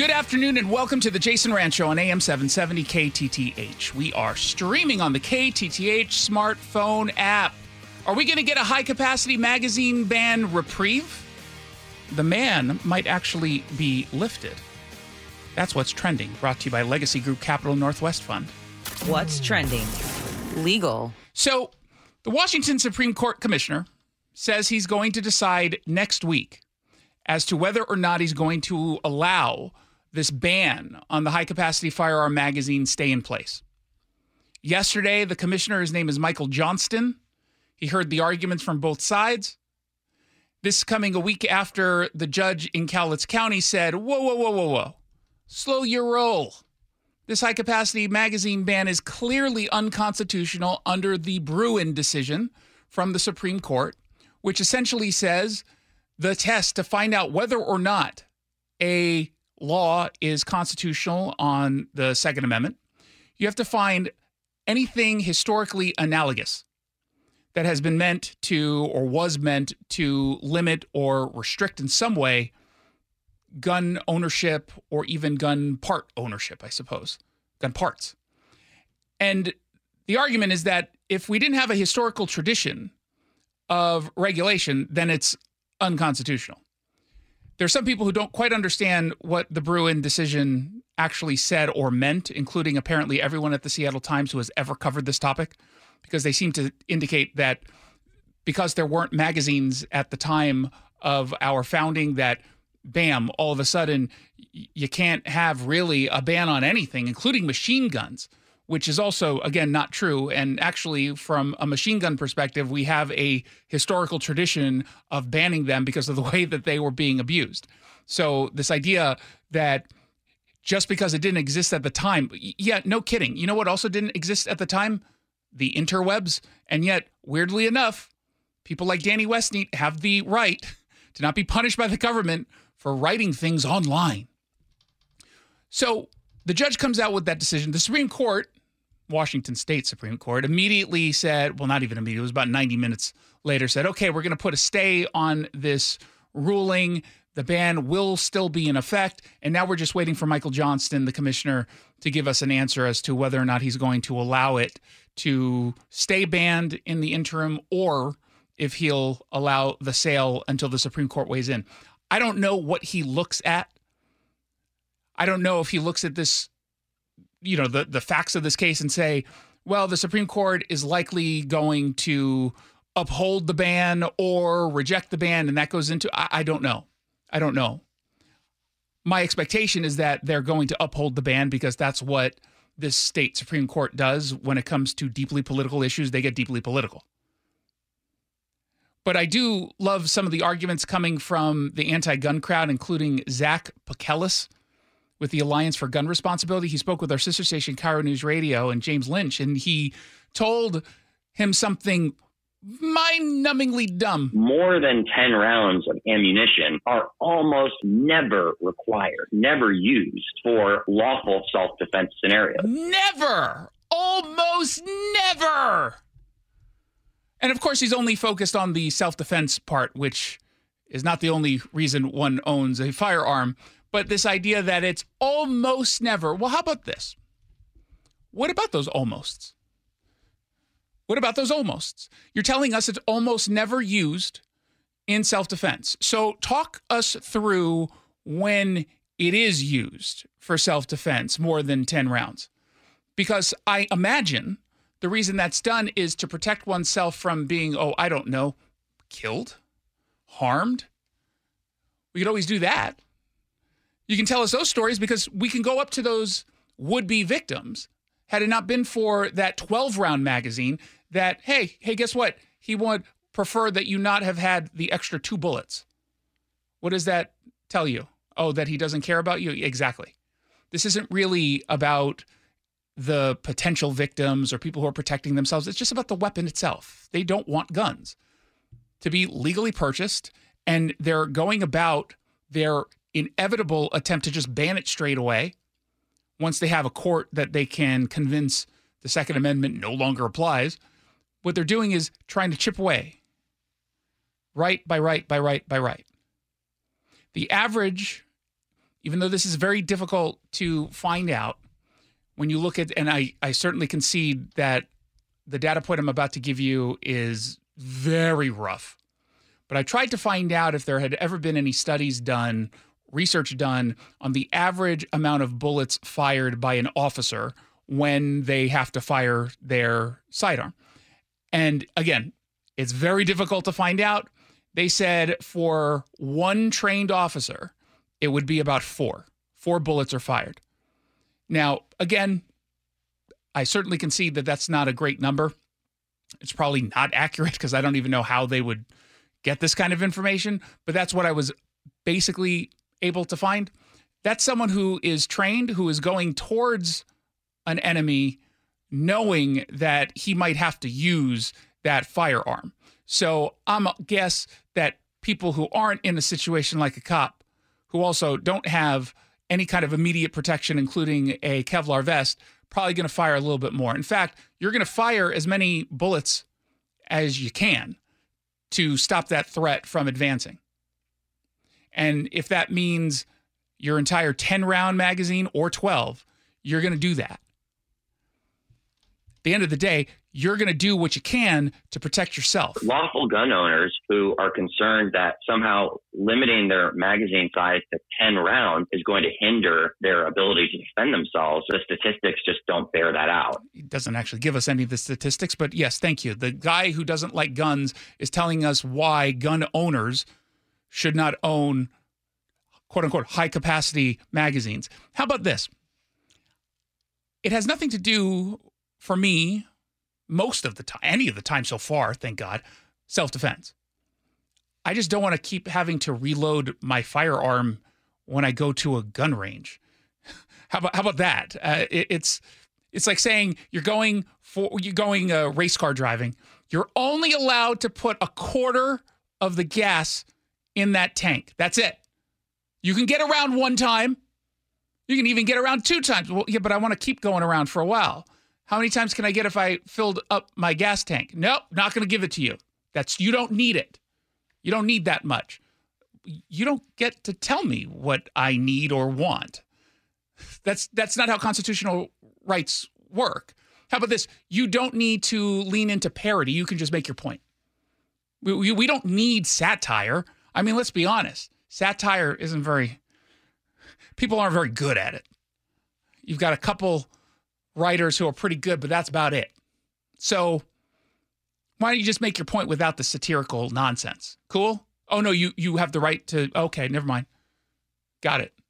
Good afternoon and welcome to the Jason Rand Show on AM 770 KTTH. We are streaming on the KTTH smartphone app. Are we going to get a high-capacity magazine ban reprieve? The ban might actually be lifted. That's what's trending, brought to you by Legacy Group Capital Northwest Fund. What's trending? Legal. So, the Washington Supreme Court Commissioner says he's going to decide next week as to whether or not he's going to allow this ban on the high-capacity firearm magazine stay in place. Yesterday, the commissioner, his name is Michael Johnston, he heard the arguments from both sides. This coming a week after the judge in Cowlitz County said, whoa. Slow your roll. This high-capacity magazine ban is clearly unconstitutional under the Bruen decision from the Supreme Court, which essentially says the test to find out whether or not a law is constitutional on the Second Amendment, you have to find anything historically analogous that has been meant to or was meant to limit or restrict in some way gun ownership or even gun part ownership, I suppose, gun parts. And the argument is that if we didn't have a historical tradition of regulation, then it's unconstitutional. There's some people who don't quite understand what the Bruen decision actually said or meant, including apparently everyone at the Seattle Times who has ever covered this topic, because they seem to indicate that because there weren't magazines at the time of our founding, that bam, all of a sudden you can't have really a ban on anything, including machine guns, which is also, again, not true. And actually, from a machine gun perspective, we have a historical tradition of banning them because of the way that they were being abused. So this idea that just because it didn't exist at the time, yeah, no kidding. You know what also didn't exist at the time? The interwebs. And yet, weirdly enough, people like Danny Westneat have the right to not be punished by the government for writing things online. So the judge comes out with that decision. The Supreme Court, Washington State Supreme Court, immediately said, well, not even immediately, it was about 90 minutes later, said, okay, we're going to put a stay on this ruling. The ban will still be in effect. And now we're just waiting for Michael Johnston, the commissioner, to give us an answer as to whether or not he's going to allow it to stay banned in the interim or if he'll allow the sale until the Supreme Court weighs in. I don't know what he looks at. I don't know if he looks at this, the facts of this case and say, well, the Supreme Court is likely going to uphold the ban or reject the ban, and that goes into, I don't know. I don't know. My expectation is that they're going to uphold the ban because that's what this state Supreme Court does when it comes to deeply political issues. They get deeply political. But I do love some of the arguments coming from the anti-gun crowd, including Zach Pekelis with the Alliance for Gun Responsibility. He spoke with our sister station, Cairo News Radio, and James Lynch, and he told him something mind-numbingly dumb. More than 10 rounds of ammunition are almost never required, never used for lawful self-defense scenarios. Never! Almost never! And of course, he's only focused on the self-defense part, which is not the only reason one owns a firearm. But this idea that it's almost never. Well, how about this? What about those almosts? What about those almosts? You're telling us it's almost never used in self-defense. So talk us through when it is used for self-defense more than 10 rounds. Because I imagine the reason that's done is to protect oneself from being, killed, harmed. We could always do that. You can tell us those stories because we can go up to those would-be victims had it not been for that 12-round magazine that, hey, guess what? He would prefer that you not have had the extra 2 bullets. What does that tell you? Oh, that he doesn't care about you? Exactly. This isn't really about the potential victims or people who are protecting themselves. It's just about the weapon itself. They don't want guns to be legally purchased, and they're going about their inevitable attempt to just ban it straight away once they have a court that they can convince the Second Amendment no longer applies. What they're doing is trying to chip away right by right by right by right. The average even though this is very difficult to find out, when you look at, and I certainly concede that the data point I'm about to give you is very rough. But I tried to find out if there had ever been any studies done, research done on the average amount of bullets fired by an officer when they have to fire their sidearm. And again, it's very difficult to find out. They said for one trained officer, it would be about 4 bullets are fired. Now, again, I certainly concede that that's not a great number. It's probably not accurate because I don't even know how they would get this kind of information, but that's what I was basically able to find. That's someone who is trained, who is going towards an enemy knowing that he might have to use that firearm. So I'm a guess that people who aren't in a situation like a cop, who also don't have any kind of immediate protection, including a Kevlar vest, probably going to fire a little bit more. In fact, you're going to fire as many bullets as you can to stop that threat from advancing. And if that means your entire 10-round magazine or 12, you're going to do that. At the end of the day, you're going to do what you can to protect yourself. Lawful gun owners who are concerned that somehow limiting their magazine size to 10 rounds is going to hinder their ability to defend themselves, the statistics just don't bear that out. It doesn't actually give us any of the statistics, but yes, thank you. The guy who doesn't like guns is telling us why gun owners should not own, quote unquote, high capacity magazines. How about this? It has nothing to do, for me, most of the time, any of the time so far, thank God, self-defense. I just don't want to keep having to reload my firearm when I go to a gun range. How about that? It's like saying you're going race car driving. You're only allowed to put a quarter of the gas in that tank. That's it. You can get around one time. You can even get around 2 times. Well, yeah, but I want to keep going around for a while. How many times can I get if I filled up my gas tank? Nope, not going to give it to you. You don't need it. You don't need that much. You don't get to tell me what I need or want. That's not how constitutional rights work. How about this? You don't need to lean into parody. You can just make your point. We don't need satire. I mean, let's be honest. Satire people aren't very good at it. You've got a couple writers who are pretty good, but that's about it. So why don't you just make your point without the satirical nonsense? Cool? Oh, no, you have the right to... Okay, never mind. Got it.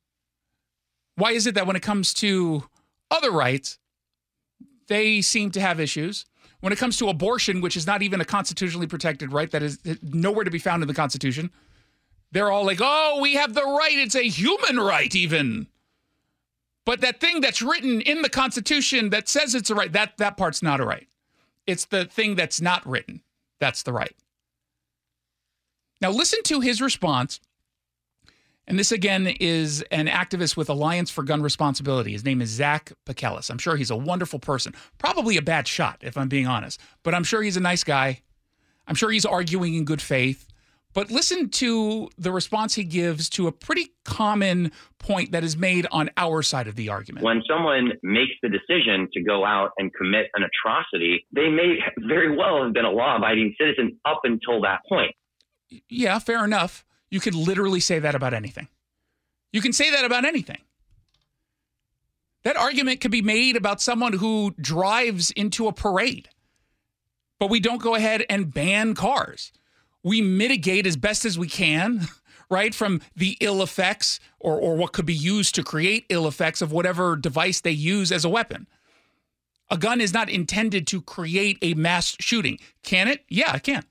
Why is it that when it comes to other rights, they seem to have issues? When it comes to abortion, which is not even a constitutionally protected right, that is nowhere to be found in the Constitution, they're all like, oh, we have the right. It's a human right even. But that thing that's written in the Constitution that says it's a right, that part's not a right. It's the thing that's not written. That's the right. Now listen to his response. And this, again, is an activist with Alliance for Gun Responsibility. His name is Zach Pekelis. I'm sure he's a wonderful person. Probably a bad shot, if I'm being honest. But I'm sure he's a nice guy. I'm sure he's arguing in good faith. But listen to the response he gives to a pretty common point that is made on our side of the argument. When someone makes the decision to go out and commit an atrocity, they may very well have been a law-abiding citizen up until that point. Yeah, fair enough. You could literally say that about anything. You can say that about anything. That argument could be made about someone who drives into a parade. But we don't go ahead and ban cars. We mitigate as best as we can, right, from the ill effects or what could be used to create ill effects of whatever device they use as a weapon. A gun is not intended to create a mass shooting. Can it? Yeah, it can.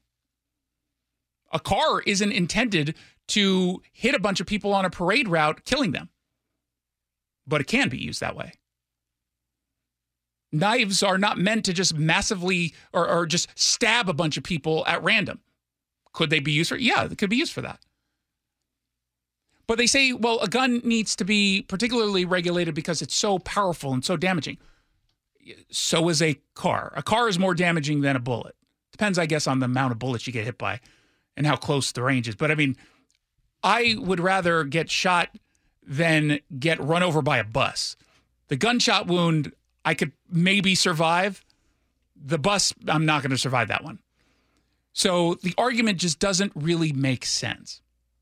A car isn't intended to hit a bunch of people on a parade route, killing them. But it can be used that way. Knives are not meant to just massively or just stab a bunch of people at random. Could they be used for? Yeah, it could be used for that. But they say, well, a gun needs to be particularly regulated because it's so powerful and so damaging. So is a car. A car is more damaging than a bullet. Depends, I guess, on the amount of bullets you get hit by and how close the range is. But I mean, I would rather get shot than get run over by a bus. The gunshot wound, I could maybe survive. The bus, I'm not going to survive that one. So the argument just doesn't really make sense.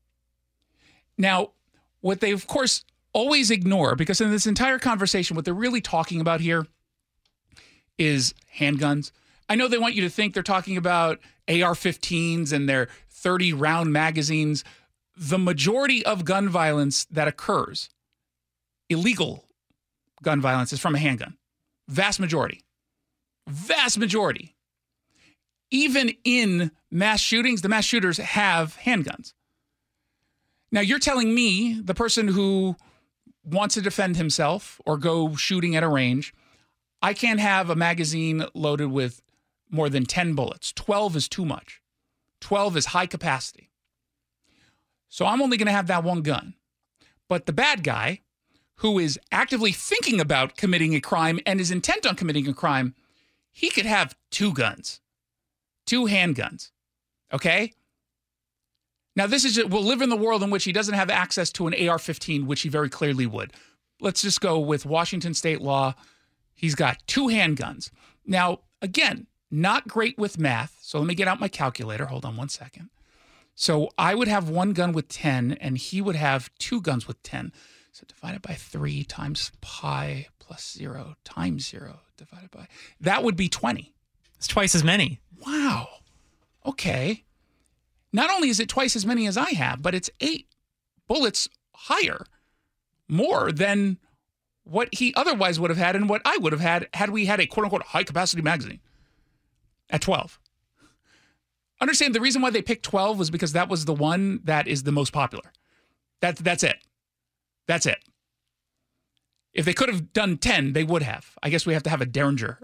Now, what they, of course, always ignore, because in this entire conversation, what they're really talking about here is handguns. I know they want you to think they're talking about AR-15s and their 30-round magazines. The majority of gun violence that occurs, illegal gun violence, is from a handgun. Vast majority. Vast majority. Even in mass shootings, the mass shooters have handguns. Now, you're telling me, the person who wants to defend himself or go shooting at a range, I can't have a magazine loaded with more than 10 bullets. 12 is too much. 12 is high capacity. So I'm only going to have that one gun. But the bad guy, who is actively thinking about committing a crime and is intent on committing a crime, he could have 2 guns, 2 handguns. Okay? Now, we'll live in the world in which he doesn't have access to an AR-15, which he very clearly would. Let's just go with Washington state law. He's got 2 handguns. Now, again, not great with math. So let me get out my calculator. Hold on one second. So I would have 1 gun with 10, and he would have 2 guns with 10. So divided by 3 times pi plus 0 times 0 divided by... That would be 20. It's twice as many. Wow. Okay. Not only is it twice as many as I have, but it's 8 bullets higher, more than what he otherwise would have had and what I would have had we had a quote-unquote high-capacity magazine at 12. Understand the reason why they picked 12 was because that was the one that is the most popular. That's it. That's it. If they could have done 10, they would have. I guess we have to have a Derringer.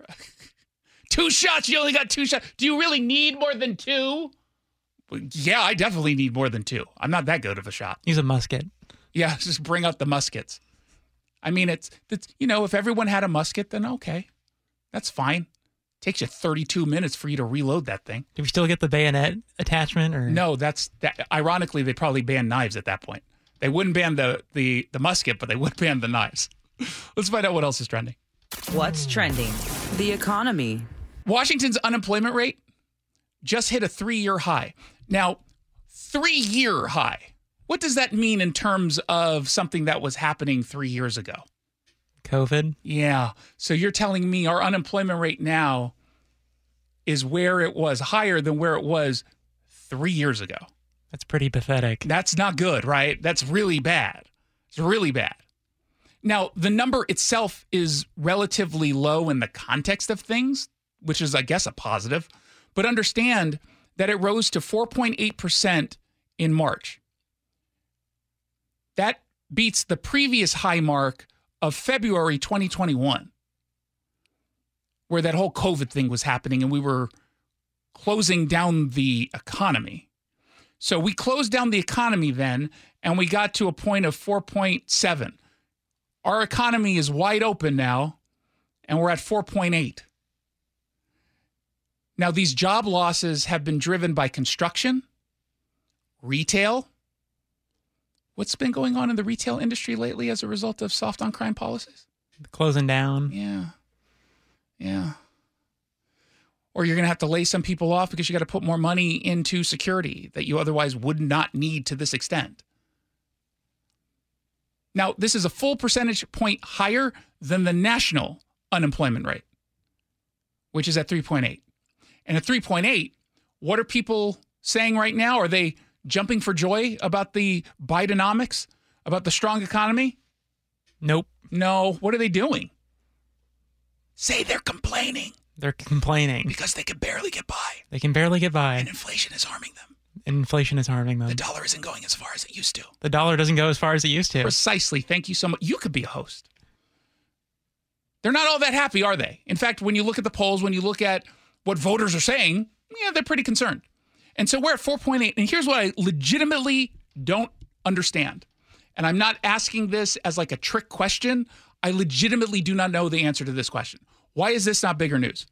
2 shots. You only got 2 shots. Do you really need more than 2? Yeah, I definitely need more than 2. I'm not that good of a shot. Use a musket. Yeah, just bring out the muskets. I mean, it's if everyone had a musket, then okay. That's fine. Takes you 32 minutes for you to reload that thing. Do we still get the bayonet attachment? Or no? Ironically, they'd probably ban knives at that point. They wouldn't ban the musket, but they would ban the knives. Let's find out what else is trending. What's trending? The economy. Washington's unemployment rate just hit a 3-year high. Now, 3-year high. What does that mean in terms of something that was happening 3 years ago? COVID? Yeah. So you're telling me our unemployment rate now is where it was, higher than where it was 3 years ago. That's pretty pathetic. That's not good, right? That's really bad. It's really bad. Now, the number itself is relatively low in the context of things, which is, I guess, a positive. But understand that it rose to 4.8% in March. That beats the previous high mark of February 2021, where that whole COVID thing was happening and we were closing down the economy. So we closed down the economy then, and we got to a point of 4.7. Our economy is wide open now, and we're at 4.8. Now, these job losses have been driven by construction, retail. What's been going on in the retail industry lately as a result of soft on crime policies? Closing down. Yeah. Or you're going to have to lay some people off because you got to put more money into security that you otherwise would not need to this extent. Now, this is a full percentage point higher than the national unemployment rate, which is at 3.8. And at 3.8, what are people saying right now? Are they jumping for joy about the Bidenomics, about the strong economy? Nope. No. What are they doing? Say they're complaining. They're complaining. Because they can barely get by. They can barely get by. And inflation is harming them. Inflation is harming them. The dollar isn't going as far as it used to. The dollar doesn't go as far as it used to. Precisely. Thank you so much. You could be a host. They're not all that happy, are they? In fact, when you look at the polls, when you look at what voters are saying, yeah, they're pretty concerned. And so we're at 4.8. And here's what I legitimately don't understand. And I'm not asking this as like a trick question. I legitimately do not know the answer to this question. Why is this not bigger news?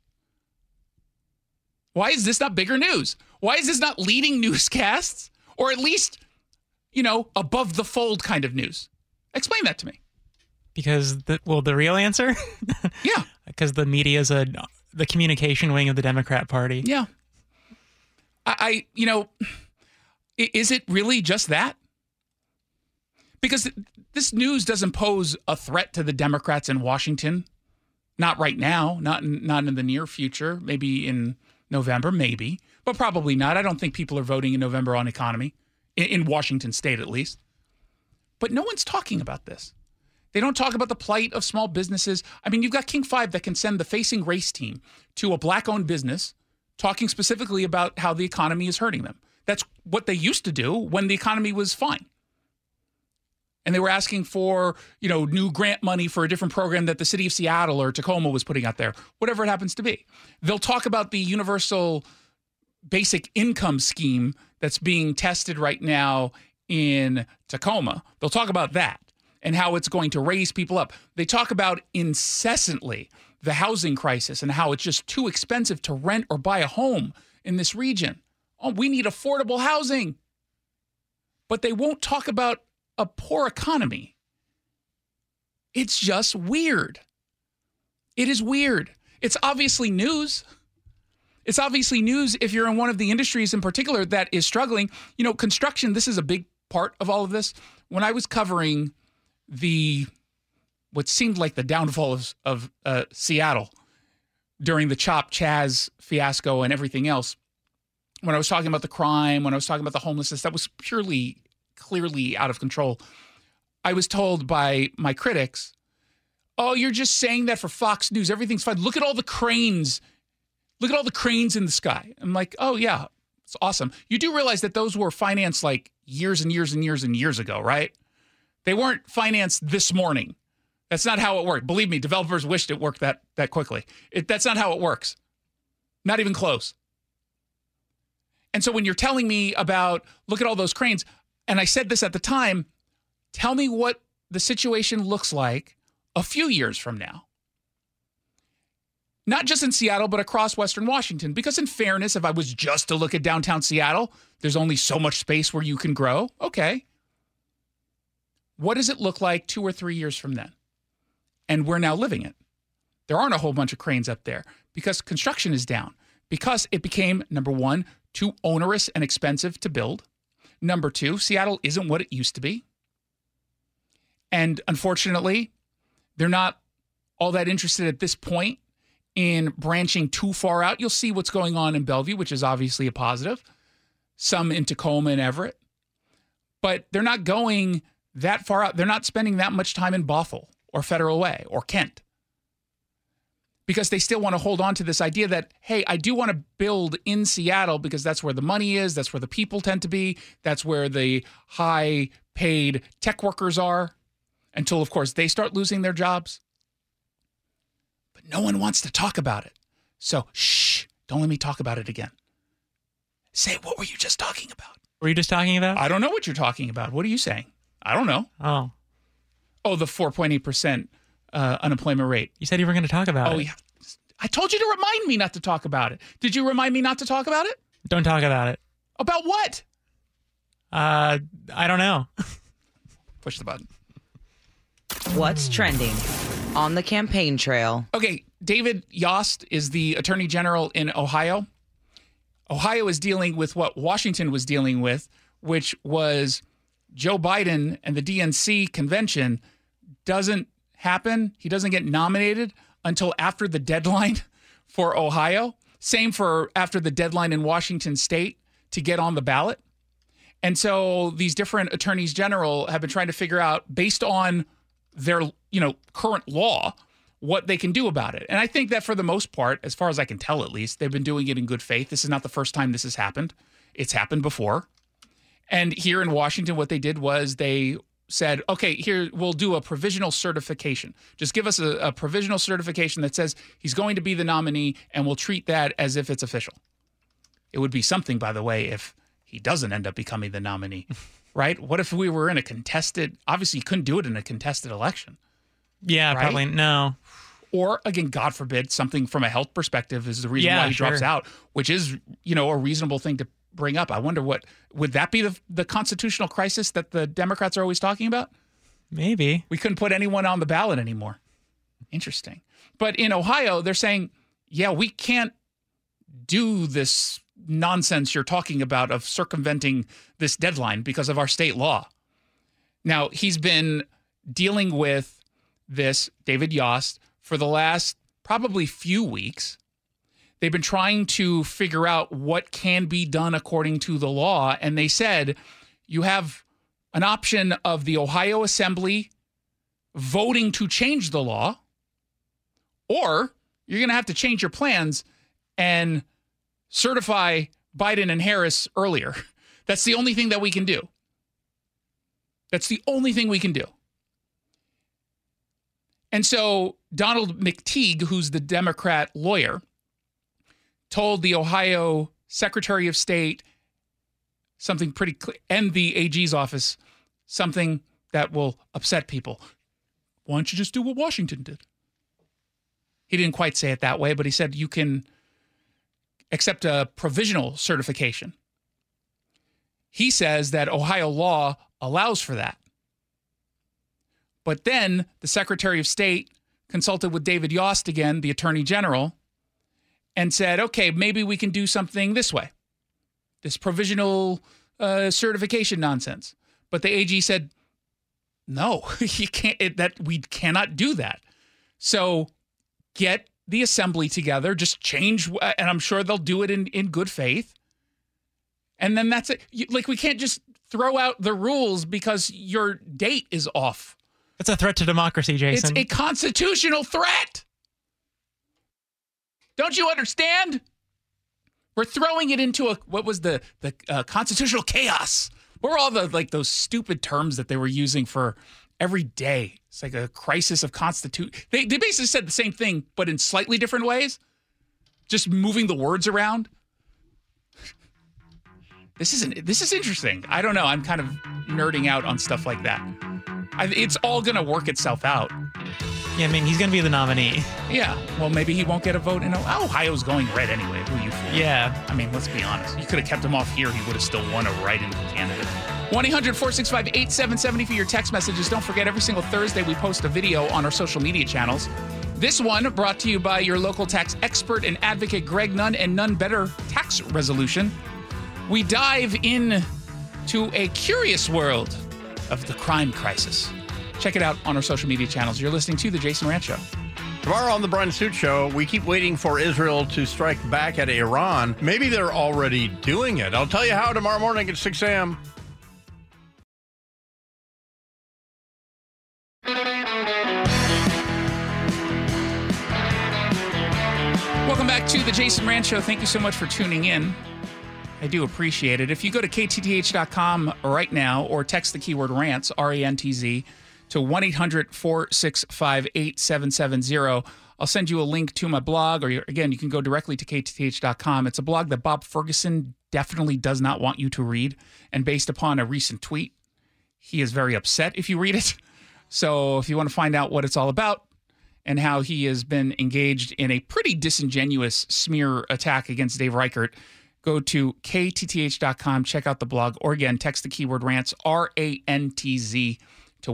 Why is this not bigger news? Why is this not leading newscasts? Or at least, above the fold kind of news? Explain that to me. Because the real answer? Yeah. Because the media is the communication wing of the Democrat Party. Yeah. Is it really just that? Because this news doesn't pose a threat to the Democrats in Washington. Not right now, not in the near future, maybe in November, maybe, but probably not. I don't think people are voting in November on economy, in Washington state at least. But no one's talking about this. They don't talk about the plight of small businesses. I mean, you've got King 5 that can send the Facing Race team to a black-owned business talking specifically about how the economy is hurting them. That's what they used to do when the economy was fine. And they were asking for, new grant money for a different program that the city of Seattle or Tacoma was putting out there, whatever it happens to be. They'll talk about the universal basic income scheme that's being tested right now in Tacoma. They'll talk about that and how it's going to raise people up. They talk about incessantly the housing crisis and how it's just too expensive to rent or buy a home in this region. Oh, we need affordable housing. But they won't talk about a poor economy. It's just weird. It is weird. It's obviously news. It's obviously news if you're in one of the industries in particular that is struggling. Construction, this is a big part of all of this. When I was covering what seemed like the downfall of Seattle during the Chop Chaz fiasco and everything else, when I was talking about the crime, when I was talking about the homelessness, that was clearly out of control. I was told by my critics, oh, you're just saying that for Fox News. Everything's fine. Look at all the cranes. Look at all the cranes in the sky. I'm like, oh, yeah, it's awesome. You do realize that those were financed like years and years and years and years ago, right? They weren't financed this morning. That's not how it worked. Believe me, developers wished it worked that quickly. That's not how it works. Not even close. And so when you're telling me about, look at all those cranes, and I said this at the time, tell me what the situation looks like a few years from now. Not just in Seattle, but across Western Washington. Because in fairness, if I was just to look at downtown Seattle, there's only so much space where you can grow. Okay. What does it look like 2 or 3 years from then? And we're now living it. There aren't a whole bunch of cranes up there because construction is down. Because it became, number one, too onerous and expensive to build. Number two, Seattle isn't what it used to be. And unfortunately, they're not all that interested at this point in branching too far out. You'll see what's going on in Bellevue, which is obviously a positive. Some in Tacoma and Everett. But they're not going that far out. They're not spending that much time in Bothell or Federal Way or Kent. Because they still want to hold on to this idea that, hey, I do want to build in Seattle because that's where the money is, that's where the people tend to be, that's where the high-paid tech workers are, until, of course, they start losing their jobs. But no one wants to talk about it. So, shh, don't let me talk about it again. Say, what were you just talking about? What were you just talking about? I don't know what you're talking about. What are you saying? I don't know. Oh, the 4.8% unemployment rate. You said you were going to talk about it. Oh, yeah. I told you to remind me not to talk about it. Did you remind me not to talk about it? Don't talk about it. About what? I don't know. Push the button. What's trending on the campaign trail? Okay, David Yost is the attorney general in Ohio. Ohio is dealing with what Washington was dealing with, which was Joe Biden and the DNC convention doesn't happen. He doesn't get nominated until after the deadline for Ohio. Same for after the deadline in Washington state to get on the ballot. And so these different attorneys general have been trying to figure out, based on their, current law, what they can do about it. And I think that for the most part, as far as I can tell at least, they've been doing it in good faith. This is not the first time this has happened. It's happened before. And here in Washington, what they did was they said, okay, here, we'll do a provisional certification. Just give us a provisional certification that says he's going to be the nominee, and we'll treat that as if it's official. It would be something, by the way, if he doesn't end up becoming the nominee, right? What if we were in a contested, obviously you couldn't do it in a contested election. Yeah, right? Probably no. Or, again, God forbid, something from a health perspective is the reason why he drops out, which is, a reasonable thing to bring up. I wonder would that be the constitutional crisis that the Democrats are always talking about? Maybe. We couldn't put anyone on the ballot anymore. Interesting. But in Ohio, they're saying, yeah, we can't do this nonsense you're talking about of circumventing this deadline because of our state law. Now, he's been dealing with this, David Yost, for the last probably few weeks. They've been trying to figure out what can be done according to the law. And they said, you have an option of the Ohio Assembly voting to change the law, or you're going to have to change your plans and certify Biden and Harris earlier. That's the only thing that we can do. That's the only thing we can do. And so Donald McTeague, who's the Democrat lawyer, told the Ohio Secretary of State something pretty clear, and the AG's office, something that will upset people. Why don't you just do what Washington did? He didn't quite say it that way, but he said you can accept a provisional certification. He says that Ohio law allows for that. But then the Secretary of State consulted with David Yost again, the Attorney General, and said, okay, maybe we can do something this way, this provisional certification nonsense. But the AG said, no, you can't. We cannot do that. So get the assembly together, just change, and I'm sure they'll do it in good faith. And then that's it. We can't just throw out the rules because your date is off. It's a threat to democracy, Jason. It's a constitutional threat. Don't you understand? We're throwing it into what was the constitutional chaos. What were all those stupid terms that they were using for every day? It's like a crisis of constitution. They basically said the same thing, but in slightly different ways. Just moving the words around. This is interesting. I don't know. I'm kind of nerding out on stuff like that. It's all going to work itself out. Yeah, I mean, he's going to be the nominee. Yeah. Well, maybe he won't get a vote. Ohio's going red anyway. Who are you fooling? Yeah. I mean, let's be honest. You could have kept him off here. He would have still won a write-in candidate. 1-800-465-8770 for your text messages. Don't forget, every single Thursday we post a video on our social media channels. This one brought to you by your local tax expert and advocate, Greg Nunn, and None Better Tax Resolution. We dive in to a curious world of the crime crisis. Check it out on our social media channels. You're listening to The Jason Rant Show. Tomorrow on The Brian Suit Show, we keep waiting for Israel to strike back at Iran. Maybe they're already doing it. I'll tell you how tomorrow morning at 6 a.m. Welcome back to The Jason Rant Show. Thank you so much for tuning in. I do appreciate it. If you go to KTTH.com right now or text the keyword rants, R-A-N-T-Z, to 1-800-465-8770, I'll send you a link to my blog, or again, you can go directly to KTTH.com. It's a blog that Bob Ferguson definitely does not want you to read. And based upon a recent tweet, he is very upset if you read it. So if you want to find out what it's all about and how he has been engaged in a pretty disingenuous smear attack against Dave Reichert, go to KTTH.com, check out the blog, or again, text the keyword rants, R-A-N-T-Z, to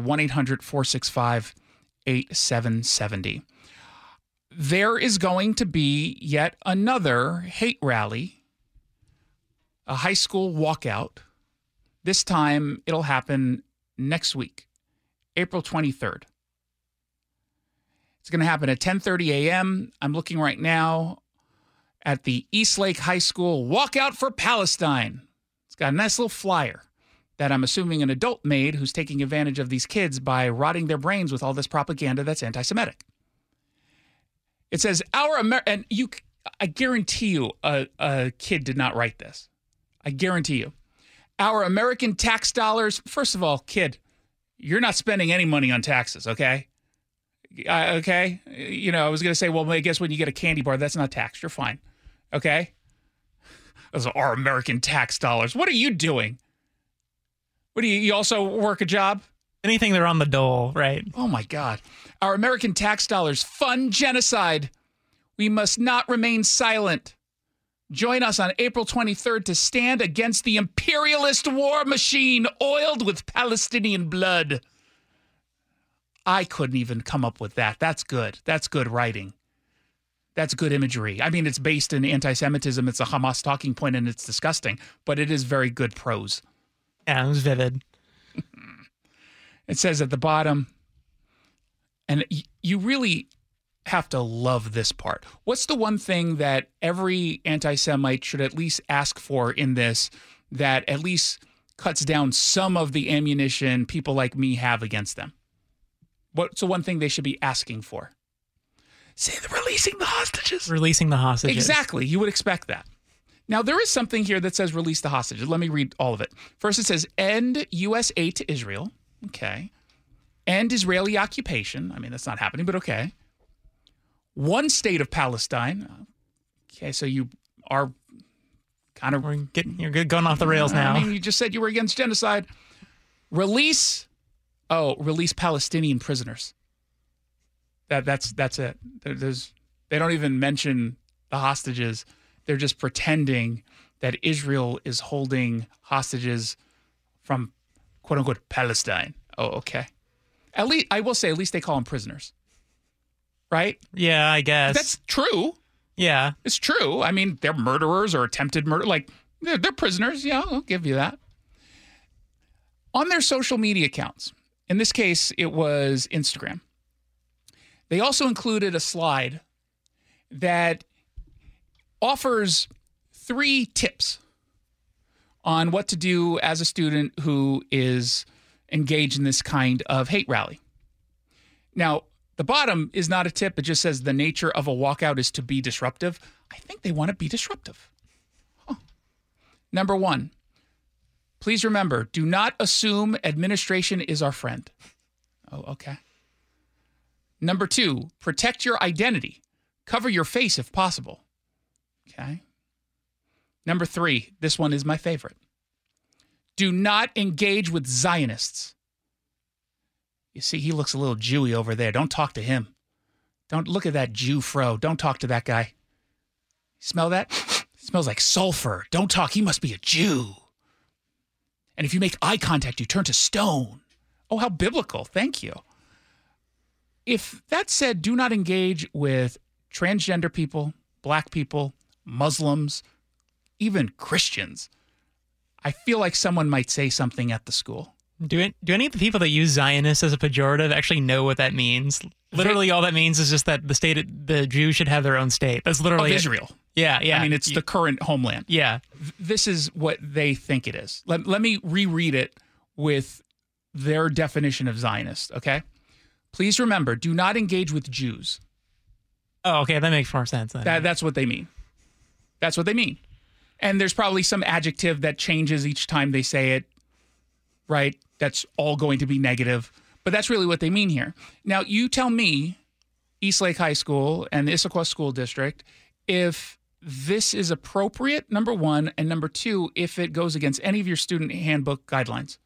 1-800-465-8770. There is going to be yet another hate rally, a high school walkout. This time, it'll happen next week, April 23rd. It's going to happen at 10:30 a.m. I'm looking right now at the Eastlake High School Walkout for Palestine. It's got a nice little flyer that I'm assuming an adult made who's taking advantage of these kids by rotting their brains with all this propaganda that's anti-Semitic. It says, I guarantee you a kid did not write this. I guarantee you. Our American tax dollars, first of all, kid, you're not spending any money on taxes, okay? Okay? You know, I was going to say, well, I guess when you get a candy bar, that's not taxed. You're fine. Okay? Those are our American tax dollars. What are you doing? What do you also work a job? Anything they're on the dole, right? Oh, my God. Our American tax dollars fund genocide. We must not remain silent. Join us on April 23rd to stand against the imperialist war machine oiled with Palestinian blood. I couldn't even come up with that. That's good. That's good writing. That's good imagery. I mean, it's based in anti-Semitism. It's a Hamas talking point, and it's disgusting, but it is very good prose. Yeah, it was vivid. It says at the bottom, and you really have to love this part. What's the one thing that every anti-Semite should at least ask for in this that at least cuts down some of the ammunition people like me have against them? What's the one thing they should be asking for? Say the releasing the hostages. Releasing the hostages. Exactly. You would expect that. Now, there is something here that says release the hostages. Let me read all of it. First, it says end U.S. aid to Israel. Okay. End Israeli occupation. I mean, that's not happening, but okay. One state of Palestine. Okay, so you are kind of... You're good going off the rails now. I mean, you just said you were against genocide. Release Palestinian prisoners. That's it. They don't even mention the hostages. They're just pretending that Israel is holding hostages from quote unquote Palestine. Oh, okay. At least I will say, at least they call them prisoners, right? Yeah, I guess that's true. Yeah, it's true. I mean, they're murderers or attempted murder. Like they're prisoners. Yeah, I'll give you that. On their social media accounts, in this case, it was Instagram. They also included a slide that offers 3 tips on what to do as a student who is engaged in this kind of hate rally. Now, the bottom is not a tip. It just says the nature of a walkout is to be disruptive. I think they want to be disruptive. Huh. Number 1, please remember, do not assume administration is our friend. Oh, okay. Number 2, protect your identity. Cover your face if possible. Okay. Number 3, this one is my favorite. Do not engage with Zionists. You see, he looks a little Jewy over there. Don't talk to him. Don't look at that Jew fro. Don't talk to that guy. Smell that? It smells like sulfur. Don't talk. He must be a Jew. And if you make eye contact, you turn to stone. Oh, how biblical. Thank you. If that said, do not engage with transgender people, black people, Muslims, even Christians, I feel like someone might say something at the school. Do any of the people that use Zionist as a pejorative actually know what that means? Literally, all that means is just that the Jews should have their own state. That's literally of Israel. Yeah. I mean, it's the current homeland. Yeah. This is what they think it is. Let me reread it with their definition of Zionist, okay? Please remember, do not engage with Jews. Oh, okay. That makes more sense then. That's what they mean. That's what they mean. And there's probably some adjective that changes each time they say it, right? That's all going to be negative. But that's really what they mean here. Now, you tell me, Eastlake High School and the Issaquah School District, if this is appropriate, number 1, and number 2, if it goes against any of your student handbook guidelines.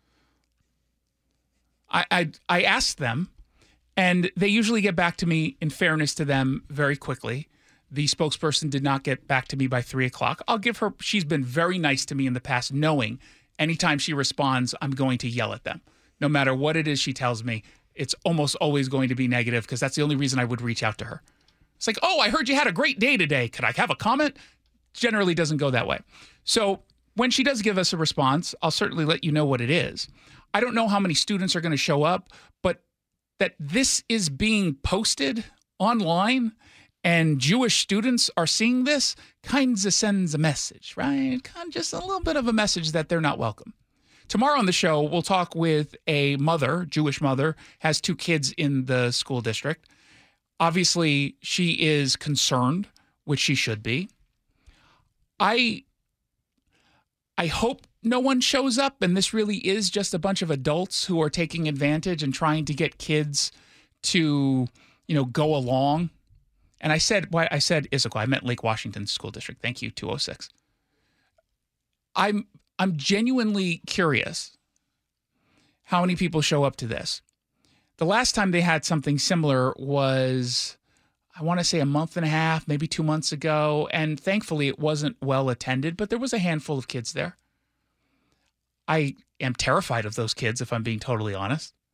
I asked them, and they usually get back to me, in fairness to them, very quickly. The spokesperson did not get back to me by 3 o'clock. I'll give her, she's been very nice to me in the past, knowing anytime she responds, I'm going to yell at them. No matter what it is she tells me, it's almost always going to be negative because that's the only reason I would reach out to her. It's like, oh, I heard you had a great day today. Could I have a comment? Generally doesn't go that way. So when she does give us a response, I'll certainly let you know what it is. I don't know how many students are going to show up, but that this is being posted online and Jewish students are seeing this kind of sends a message, right? Kind of just a little bit of a message that they're not welcome. Tomorrow on the show, we'll talk with a mother, Jewish mother, has 2 kids in the school district. Obviously, she is concerned, which she should be. I hope no one shows up and this really is just a bunch of adults who are taking advantage and trying to get kids to, go along. And I said Issaquah. I meant Lake Washington School District. Thank you, 206. I'm genuinely curious how many people show up to this. The last time they had something similar was, I want to say, a month and a half, maybe 2 months ago. And thankfully, it wasn't well attended, but there was a handful of kids there. I am terrified of those kids, if I'm being totally honest.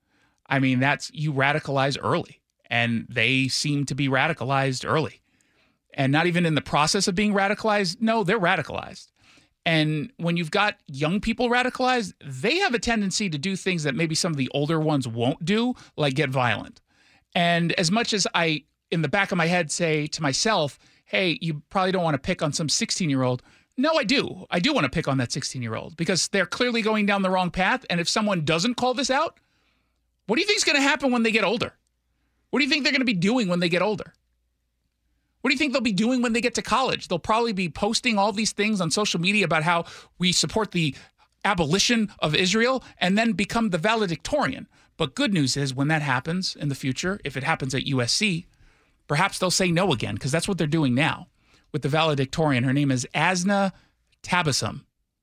I mean, you radicalize early, and they seem to be radicalized early. And not even in the process of being radicalized. No, they're radicalized. And when you've got young people radicalized, they have a tendency to do things that maybe some of the older ones won't do, like get violent. And as much as I, in the back of my head, say to myself, hey, you probably don't want to pick on some 16-year-old. No, I do. I do want to pick on that 16-year-old because they're clearly going down the wrong path. And if someone doesn't call this out, what do you think is going to happen when they get older? What do you think they're going to be doing when they get older? What do you think they'll be doing when they get to college? They'll probably be posting all these things on social media about how we support the abolition of Israel and then become the valedictorian. But good news is when that happens in the future, if it happens at USC, perhaps they'll say no again because that's what they're doing now with the valedictorian. Her name is Asna Tabassum.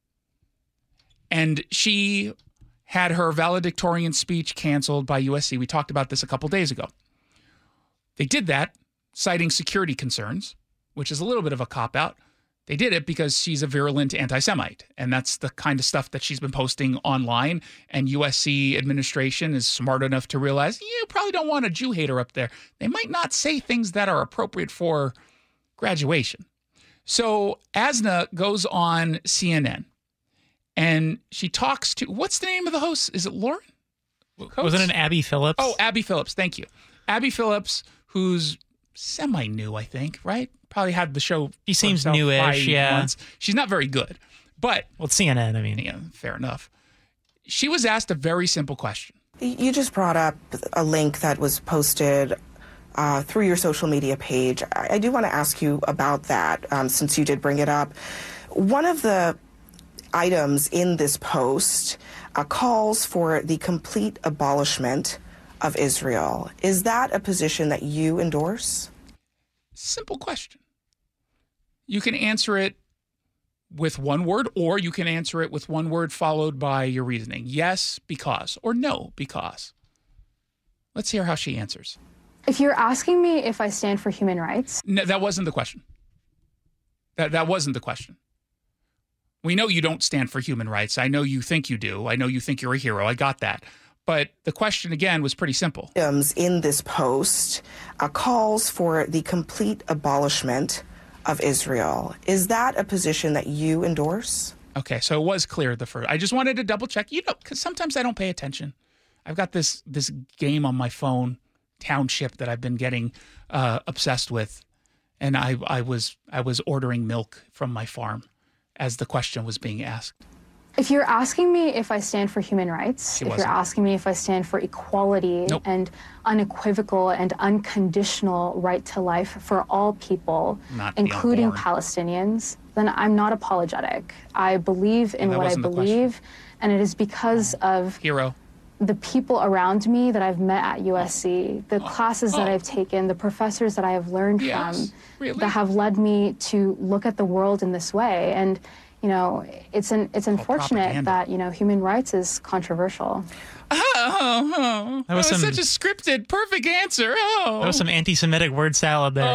And she had her valedictorian speech canceled by USC. We talked about this a couple days ago. They did that citing security concerns, which is a little bit of a cop-out. They did it because she's a virulent anti-Semite, and that's the kind of stuff that she's been posting online, and USC administration is smart enough to realize, you probably don't want a Jew hater up there. They might not say things that are appropriate for graduation. So Asna goes on CNN, and she talks to, what's the name of the host? Is it Lauren? Wasn't it Abby Phillips? Oh, Abby Phillips. Thank you. Abby Phillips, who's semi-new, I think, right? Probably had the show. She seems newish, yeah. Once. She's not very good, but well, it's CNN. I mean, yeah, fair enough. She was asked a very simple question. You just brought up a link that was posted through your social media page. I do want to ask you about that, since you did bring it up. One of the items in this post calls for the complete abolishment of Israel. Is that a position that you endorse? Simple question. You can answer it with one word, or you can answer it with one word followed by your reasoning. Yes, because, or no, because. Let's hear how she answers. If you're asking me if I stand for human rights. No, that wasn't the question. That wasn't the question. We know you don't stand for human rights. I know you think you do. I know you think you're a hero. I got that. But the question, again, was pretty simple. In this post calls for the complete abolishment of Israel. Is that a position that you endorse? Okay, so it was clear the first. I just wanted to double check, because sometimes I don't pay attention. I've got this game on my phone, Township, that I've been getting obsessed with, and I was ordering milk from my farm as the question was being asked. If you're asking me if I stand for human rights, if you're asking me if I stand for equality and unequivocal and unconditional right to life for all people, including Palestinians, then I'm not apologetic. I believe in what I believe, and it is because of the people around me that I've met at USC, the classes that I've taken, the professors that I have learned from, that have led me to look at the world in this way. And it's unfortunate that, human rights is controversial. That was such a scripted, perfect answer. That was some anti-Semitic word salad there.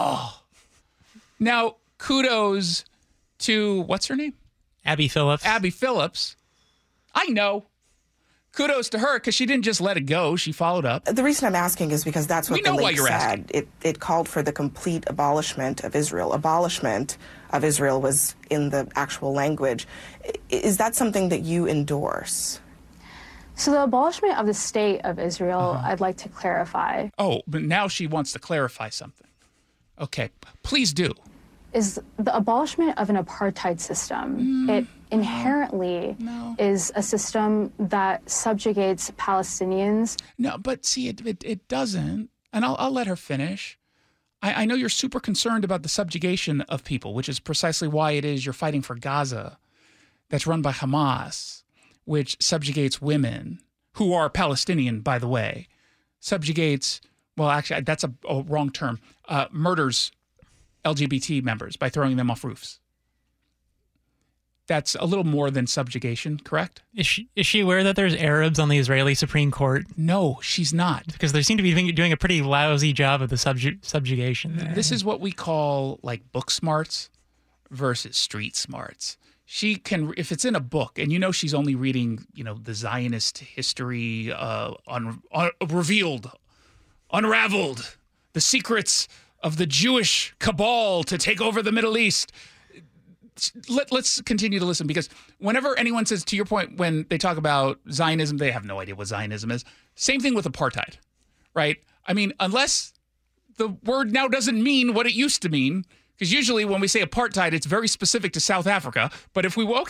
Now, kudos to, what's her name? Abby Phillips. Abby Phillips. I know. Kudos to her because she didn't just let it go. She followed up. The reason I'm asking is because that's what the link said. It called for the complete abolishment of Israel. Abolishment of Israel was in the actual language. Is that something that you endorse? So the abolishment of the state of Israel, I'd like to clarify. Oh, but now she wants to clarify something. Okay, please do. Is the abolishment of an apartheid system. It inherently is a system that subjugates Palestinians. No, but see, it doesn't. And I'll let her finish. I know you're super concerned about the subjugation of people, which is precisely why it is you're fighting for Gaza, that's run by Hamas, which subjugates women, who are Palestinian, by the way, subjugates, well, actually, that's a wrong term, murders LGBT members by throwing them off roofs. That's a little more than subjugation, correct? Is she aware that there's Arabs on the Israeli Supreme Court? No, she's not. Because they seem to be doing a pretty lousy job of the subjugation there. This is what we call like book smarts versus street smarts. she can, if it's in a book, and she's only reading, the Zionist history, revealed, unraveled, the secrets of the Jewish cabal to take over the Middle East. Let's continue to listen, because whenever anyone says, to your point, when they talk about Zionism, they have no idea what Zionism is. Same thing with apartheid, right? I mean, unless the word now doesn't mean what it used to mean, because usually when we say apartheid, it's very specific to South Africa. But if we were,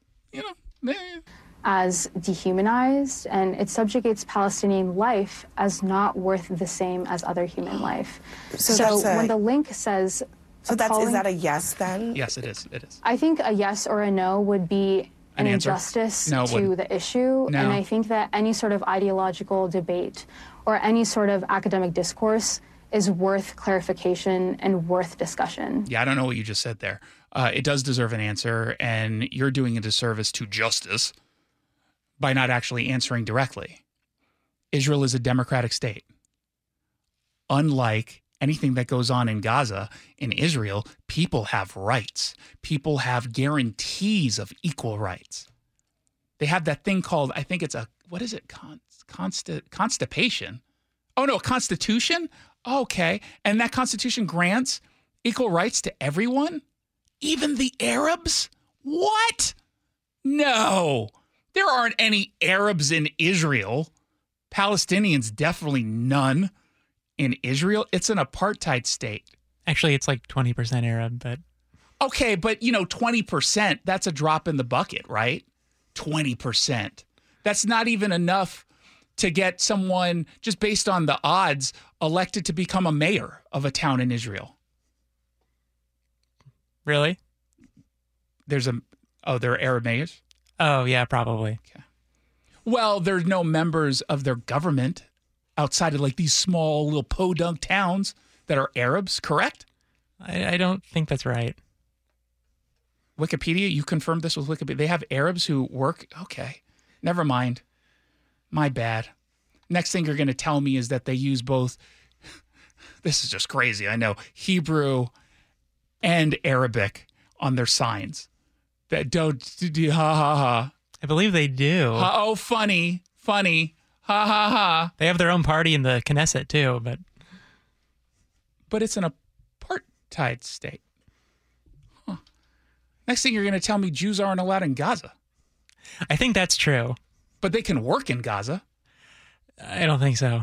as dehumanized, and it subjugates Palestinian life as not worth the same as other human life. So when the link says... So is that a yes then? Yes, it is. It is. I think a yes or a no would be an injustice to the issue. No. And I think that any sort of ideological debate or any sort of academic discourse is worth clarification and worth discussion. Yeah, I don't know what you just said there. It does deserve an answer, and you're doing a disservice to justice by not actually answering directly. Israel is a democratic state. Unlike anything that goes on in Gaza, in Israel, people have rights. People have guarantees of equal rights. They have that thing called, I think it's what is it? Constipation? Oh, no, Constitution? Okay. And that Constitution grants equal rights to everyone? Even the Arabs? What? No. There aren't any Arabs in Israel. Palestinians, definitely none. In Israel, it's an apartheid state. Actually, it's like 20% Arab, but... Okay, but 20%, that's a drop in the bucket, right? 20%. That's not even enough to get someone, just based on the odds, elected to become a mayor of a town in Israel. Really? There are Arab mayors? Oh, yeah, probably. Okay. Well, there's no members of their government outside of like these small little podunk towns that are Arabs, correct? I don't think that's right. Wikipedia, you confirmed this with Wikipedia. They have Arabs who work? Okay, never mind. My bad. Next thing you're going to tell me is that they use both, this is just crazy, I know, Hebrew and Arabic on their signs. That don't, ha ha ha. I believe they do. Oh, funny. Ha ha ha. They have their own party in the Knesset too, but it's an apartheid state. Huh. Next thing you're going to tell me Jews aren't allowed in Gaza. I think that's true. But they can work in Gaza. I don't think so.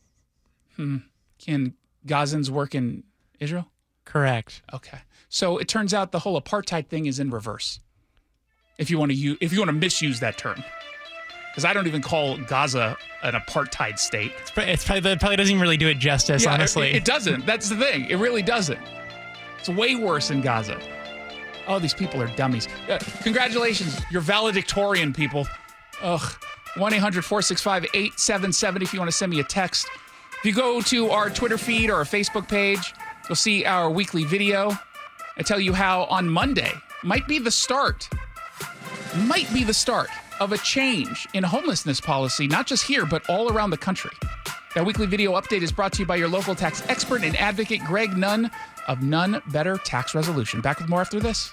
Can Gazans work in Israel? Correct. Okay. So it turns out the whole apartheid thing is in reverse. If you want to misuse that term. Because I don't even call Gaza an apartheid state. It probably doesn't even really do it justice, honestly. It doesn't. That's the thing. It really doesn't. It's way worse in Gaza. Oh, these people are dummies. Congratulations. You're valedictorian, people. Ugh. 1-800-465-8770 if you want to send me a text. If you go to our Twitter feed or our Facebook page, you'll see our weekly video. I tell you how on Monday might be the start of a change in homelessness policy, not just here, but all around the country. That weekly video update is brought to you by your local tax expert and advocate, Greg Nunn of Nunn Better Tax Resolution. Back with more after this.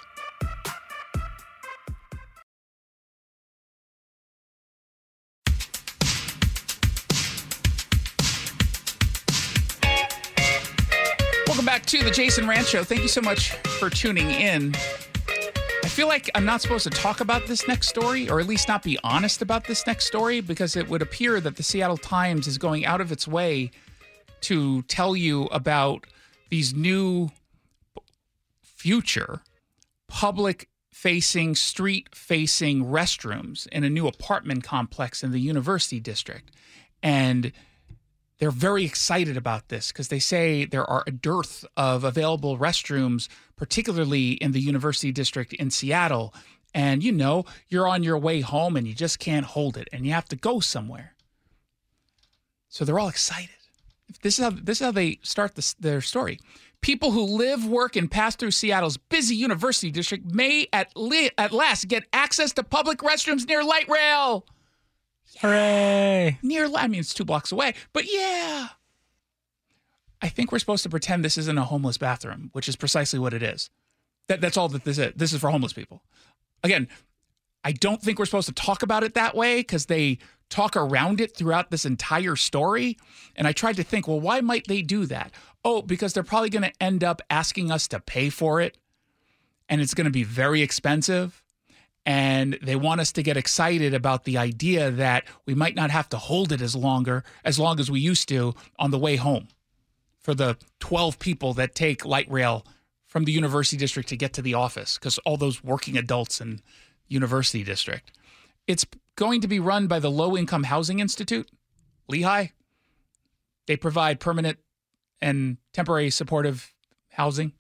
Welcome back to the Jason Rantz Show. Thank you so much for tuning in. I feel like I'm not supposed to talk about this next story, or at least not be honest about this next story, because it would appear that the Seattle Times is going out of its way to tell you about these new future public-facing, street-facing restrooms in a new apartment complex in the University District. And they're very excited about this because they say there are a dearth of available restrooms, particularly in the University District in Seattle. And, you're on your way home and you just can't hold it and you have to go somewhere. So they're all excited. This is how they start their story. People who live, work, and pass through Seattle's busy University District may at last get access to public restrooms near light rail. Hooray! It's 2 blocks away, but yeah. I think we're supposed to pretend this isn't a homeless bathroom, which is precisely what it is. That's all that this is. This is for homeless people. Again, I don't think we're supposed to talk about it that way because they talk around it throughout this entire story. And I tried to think, well, why might they do that? Oh, because they're probably going to end up asking us to pay for it. And it's going to be very expensive. And they want us to get excited about the idea that we might not have to hold it as long as we used to on the way home for the 12 people that take light rail from the University District to get to the office, because all those working adults in University District. It's going to be run by the Low Income Housing Institute, Lehigh. They provide permanent and temporary supportive housing.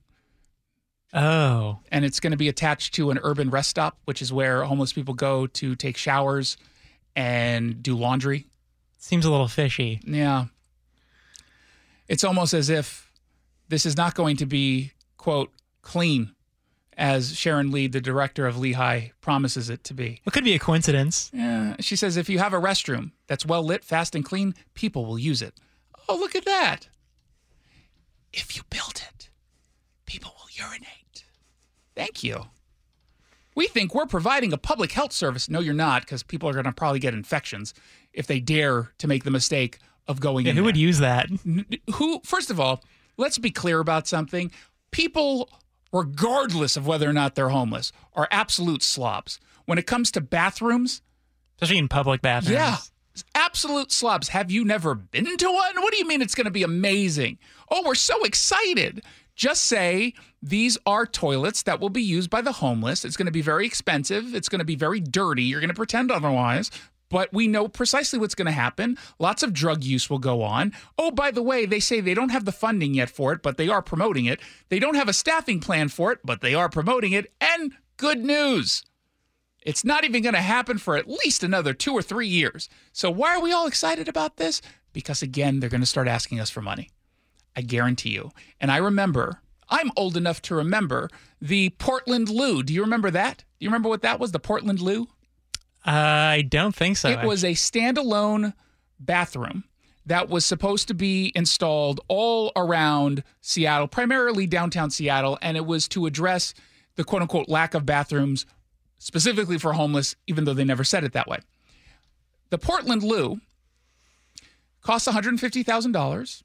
Oh. And it's going to be attached to an urban rest stop, which is where homeless people go to take showers and do laundry. Seems a little fishy. Yeah. It's almost as if this is not going to be, quote, clean, as Sharon Lee, the director of Lehigh, promises it to be. It could be a coincidence. Yeah. She says if you have a restroom that's well lit, fast, and clean, people will use it. Oh, look at that. If you build it, people will urinate. Thank you. We think we're providing a public health service. No, you're not, because people are going to probably get infections if they dare to make the mistake of going in who there. would use that? First of all, let's be clear about something. People, regardless of whether or not they're homeless, are absolute slobs. When it comes to bathrooms. Especially in public bathrooms. Yeah. Absolute slobs. Have you never been to one? What do you mean it's going to be amazing? Oh, we're so excited. Just say these are toilets that will be used by the homeless. It's going to be very expensive. It's going to be very dirty. You're going to pretend otherwise. But we know precisely what's going to happen. Lots of drug use will go on. Oh, by the way, they say they don't have the funding yet for it, but they are promoting it. They don't have a staffing plan for it, but they are promoting it. And good news. It's not even going to happen for at least another 2 or 3 years. So why are we all excited about this? Because, again, they're going to start asking us for money. I guarantee you. And I remember, I'm old enough to remember the Portland Loo. Do you remember that? Do you remember what that was, the Portland Loo? I don't think so. It was a standalone bathroom that was supposed to be installed all around Seattle, primarily downtown Seattle, and it was to address the quote-unquote lack of bathrooms specifically for homeless, even though they never said it that way. The Portland Loo costs $150,000,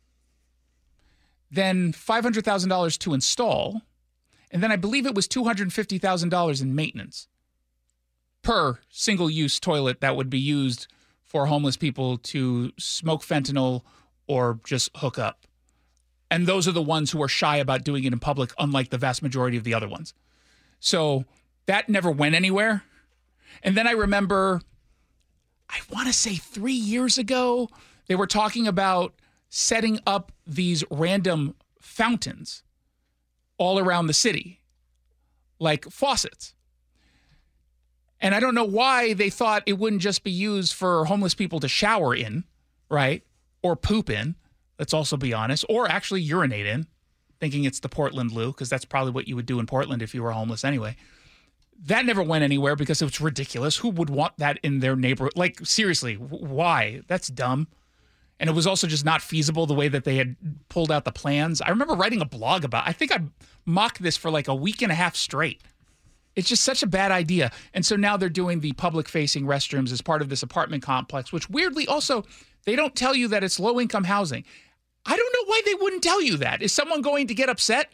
then $500,000 to install, and then I believe it was $250,000 in maintenance per single-use toilet that would be used for homeless people to smoke fentanyl or just hook up. And those are the ones who are shy about doing it in public, unlike the vast majority of the other ones. So that never went anywhere. And then I remember, I want to say 3 years ago, they were talking about setting up these random fountains all around the city, like faucets. And I don't know why they thought it wouldn't just be used for homeless people to shower in, right? Or poop in, let's also be honest, or actually urinate in, thinking it's the Portland Loo, because that's probably what you would do in Portland if you were homeless anyway. That never went anywhere because it was ridiculous. Who would want that in their neighborhood? Like, seriously, why? That's dumb. And it was also just not feasible the way that they had pulled out the plans. I remember writing a blog about it. I think I mocked this for like a week and a half straight. It's just such a bad idea. And so now they're doing the public-facing restrooms as part of this apartment complex, which weirdly also, they don't tell you that it's low-income housing. I don't know why they wouldn't tell you that. Is someone going to get upset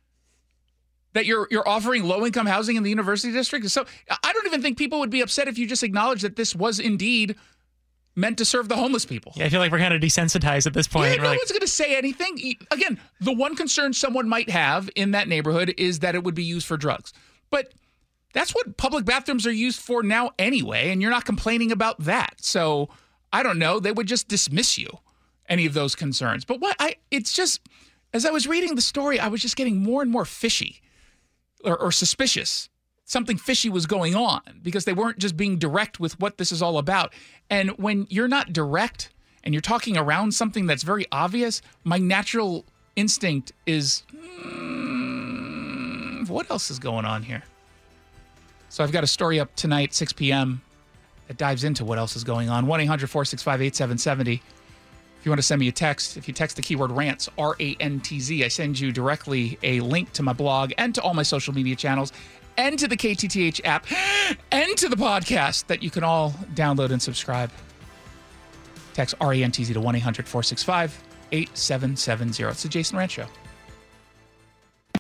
that you're offering low-income housing in the University District? So I don't even think people would be upset if you just acknowledge that this was indeed meant to serve the homeless people. Yeah, I feel like we're kind of desensitized at this point. Yeah, no one's going to say anything. Again, the one concern someone might have in that neighborhood is that it would be used for drugs. But that's what public bathrooms are used for now anyway, and you're not complaining about that. So I don't know. They would just dismiss you, any of those concerns. But it's just, as I was reading the story, I was just getting more and more fishy or suspicious. Something fishy was going on because they weren't just being direct with what this is all about. And when you're not direct and you're talking around something that's very obvious, my natural instinct is, what else is going on here? So I've got a story up tonight, 6 p.m., that dives into what else is going on. 1-800-465-8770. If you want to send me a text, if you text the keyword RANTZ, R-A-N-T-Z, I send you directly a link to my blog and to all my social media channels and to the KTTH app and to the podcast that you can all download and subscribe. Text RENTZ to 1-800-465-8770. It's the Jason Rantz Show.